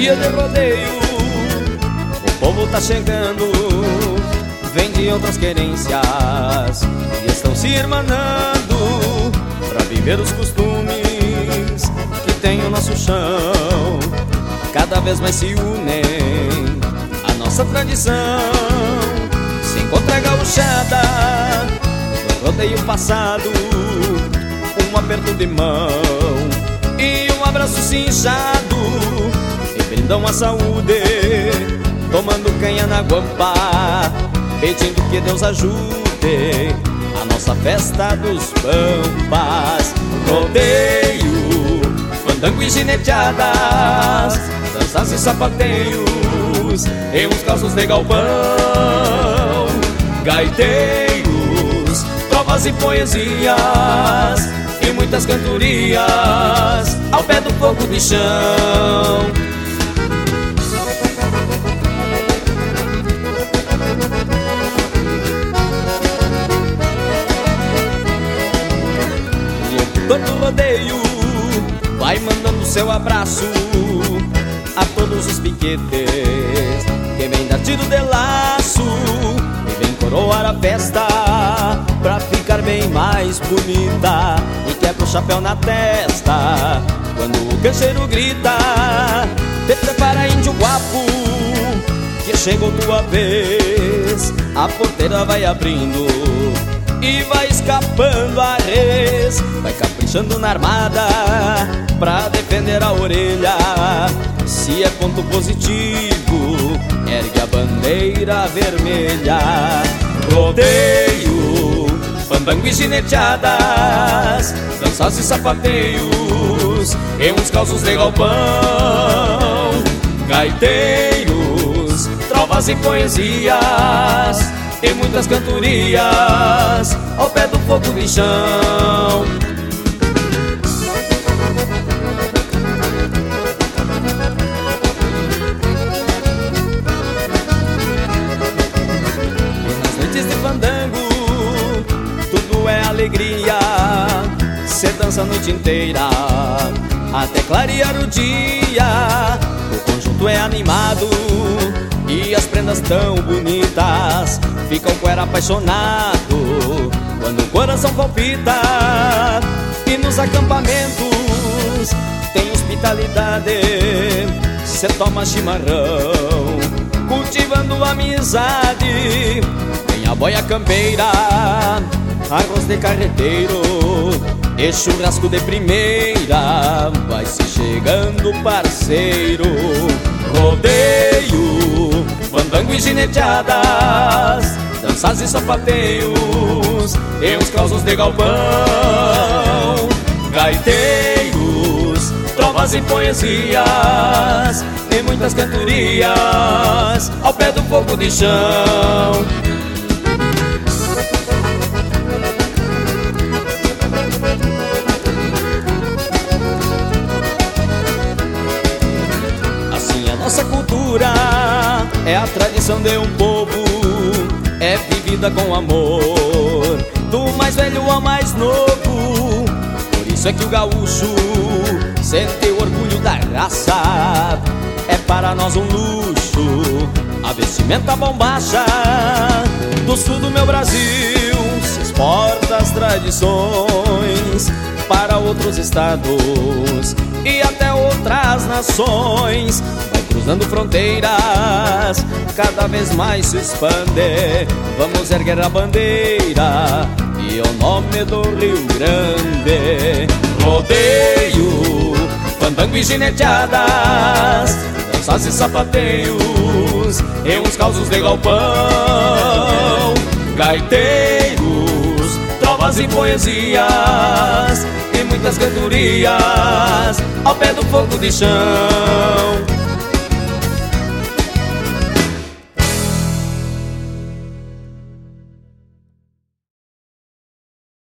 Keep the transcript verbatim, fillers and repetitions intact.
dia de rodeio, o povo tá chegando, vem de outras querências e estão se irmanando pra viver os costumes que tem o nosso chão. Cada vez mais se unem a nossa tradição. Se encontra a gauchada no rodeio passado, um aperto de mão e um abraço cinchado, e brindam a saúde, tomando canha na guampa, pedindo que Deus ajude a nossa festa dos pampas. Rodeio, fandango e gineteadas, danças e sapateios e uns calços de galpão, gaiteiros, trovas e poesias e muitas cantorias ao pé do fogo de chão. Todo rodeio vai mandando seu abraço a todos os piquetes que vem dar tiro de laço e vem coroar a festa pra ficar bem mais bonita, e quebra o chapéu na testa quando o cancheiro grita: te prepara, índio guapo, que chegou tua vez. A porteira vai abrindo e vai escapando a res, vai caprichando na armada pra defender a orelha. Se é ponto positivo, ergue a bandeira vermelha. Rodeio, fandango e gineteadas, danças e sapateios e uns calços de galpão, gaiteiros, trovas e poesias e muitas cantorias ao pé do fogo de chão. E nas noites de fandango tudo é alegria, cê dança a noite inteira até clarear o dia. O conjunto é animado e as prendas tão bonitas, fica o cuero apaixonado quando o coração palpita. E nos acampamentos tem hospitalidade, cê toma chimarrão, cultivando amizade. Tem a boia campeira, arroz de carreteiro e churrasco de primeira, vai se chegando parceiro. Rodeio, fandango e gineteadas, danças e sapateios e uns calços de galpão, gaiteiros, trovas e poesias e muitas cantorias ao pé do fogo de chão. Nossa cultura é a tradição de um povo, é vivida com amor, do mais velho ao mais novo. Por isso é que o gaúcho sente o orgulho da raça, é para nós um luxo a vestimenta bombacha. Do sul do meu Brasil se exporta as tradições para outros estados e até outras nações, cruzando fronteiras, cada vez mais se expande. Vamos erguer a bandeira e o nome do Rio Grande. Rodeio, fandango e gineteadas, danças e sapateios e uns calços de galpão, gaiteiros, trovas e poesias e muitas cantorias ao pé do fogo de chão.